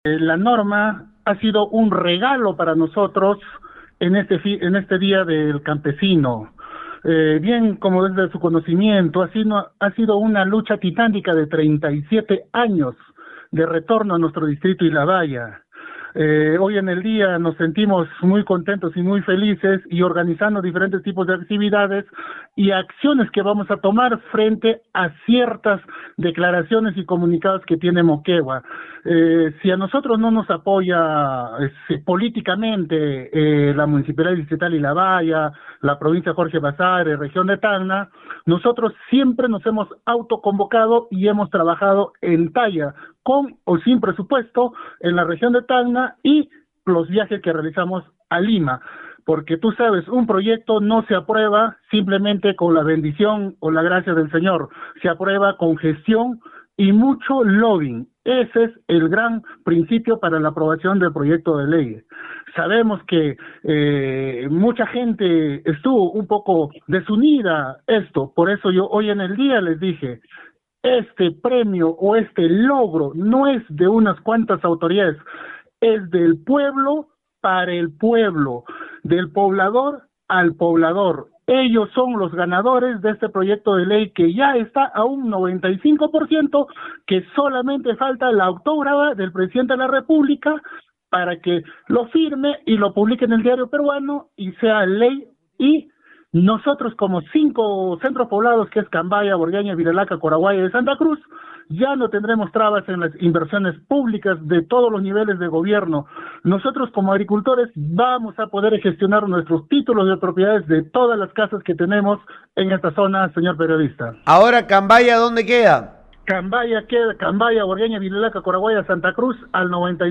La norma ha sido un regalo para nosotros en este Día del Campesino. Bien, como desde su conocimiento, ha sido una lucha titánica de 37 años de retorno a nuestro distrito y la valla. Hoy en el día nos sentimos muy contentos y muy felices y organizando diferentes tipos de actividades y acciones que vamos a tomar frente a ciertas declaraciones y comunicados que tiene Moquegua. Si a nosotros no nos apoya políticamente la Municipalidad Distrital y La Valla, la provincia Jorge Basadre, región de Tacna, nosotros siempre nos hemos autoconvocado y hemos trabajado en talla, con o sin presupuesto, en la región de Tacna y los viajes que realizamos a Lima. Porque tú sabes, un proyecto no se aprueba simplemente con la bendición o la gracia del Señor, se aprueba con gestión y mucho lobbying. Ese es el gran principio para la aprobación del proyecto de ley. Sabemos que mucha gente estuvo un poco desunida esto, por eso yo hoy en el día les dije, este premio o este logro no es de unas cuantas autoridades, es del pueblo para el pueblo, del poblador al poblador. Ellos son los ganadores de este proyecto de ley que ya está a un 95%, que solamente falta la autógrafa del presidente de la República para que lo firme y lo publique en el diario peruano y sea ley. Y nosotros, como 5 centros poblados, que es Cambaya, Borgoña, Viralaca, Coraguaya y Santa Cruz, ya no tendremos trabas en las inversiones públicas de todos los niveles de gobierno. Nosotros como agricultores vamos a poder gestionar nuestros títulos de propiedades de todas las casas que tenemos en esta zona, señor periodista. Ahora, Cambaya, ¿dónde queda? Cambaya, Borgoña, Viralaca, Coraguaya, Santa Cruz, al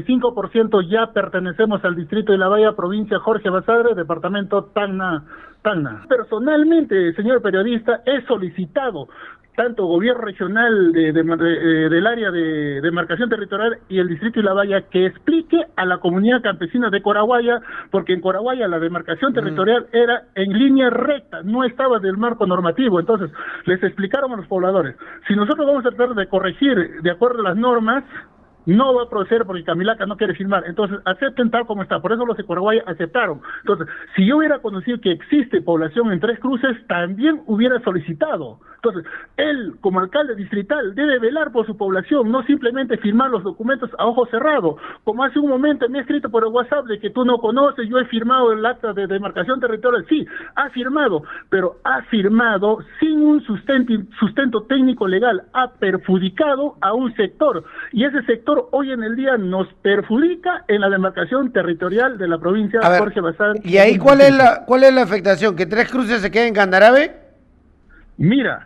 95% ya pertenecemos al distrito de La Valla, provincia Jorge Basadre, departamento Tacna. Personalmente, señor periodista, he solicitado tanto gobierno regional del área de demarcación territorial y el distrito de La Valla que explique a la comunidad campesina de Coraguaya, porque en Coraguaya la demarcación territorial era en línea recta, no estaba del marco normativo. Entonces les explicaron a los pobladores, si nosotros vamos a tratar de corregir de acuerdo a las normas, no va a proceder porque Camilaca no quiere firmar. Entonces, acepten tal como está. Por eso los de Coraguaya aceptaron. Entonces, si yo hubiera conocido que existe población en Tres Cruces, también hubiera solicitado. Entonces, él, como alcalde distrital, debe velar por su población, no simplemente firmar los documentos a ojo cerrado. Como hace un momento me ha escrito por el WhatsApp de que tú no conoces, yo he firmado el acta de demarcación territorial. Sí, ha firmado, pero ha firmado sin un sustento técnico legal. Ha perjudicado a un sector. Y ese sector hoy en el día nos perjudica en la demarcación territorial de la provincia Jorge Basadre. ¿Y ahí cuál es la afectación? ¿Que Tres Cruces se quede en Candarave? Mira,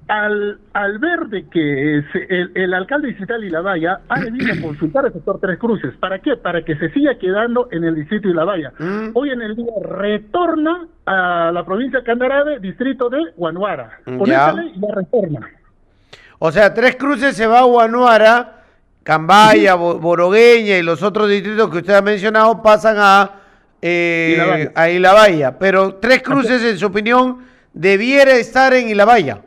al ver de que el alcalde distrital y La Valla ha debido consultar al sector Tres Cruces. ¿Para qué? Para que se siga quedando en el distrito de La Valla. Hoy en el día retorna a la provincia de Candarave, distrito de Huanuara. Con esa ley ya retorna. O sea, Tres Cruces se va a Huanuara, Cambaya, Borogueña y los otros distritos que usted ha mencionado pasan a Ilabaya. Pero Tres Cruces, en su opinión, debiera estar en Ilabaya.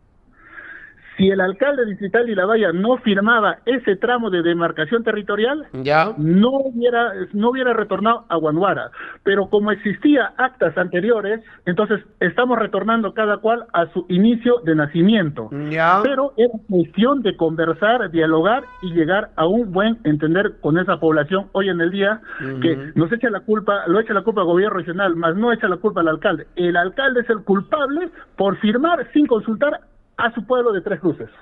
Si el alcalde distrital de La Valla no firmaba ese tramo de demarcación territorial, no hubiera retornado a Huanuara. Pero como existía actas anteriores, entonces estamos retornando cada cual a su inicio de nacimiento. Pero era cuestión de conversar, dialogar y llegar a un buen entender con esa población hoy en el día, que nos echa la culpa, lo echa la culpa al gobierno regional, más no echa la culpa al alcalde. El alcalde es el culpable por firmar sin consultar a su pueblo de Tres Cruces.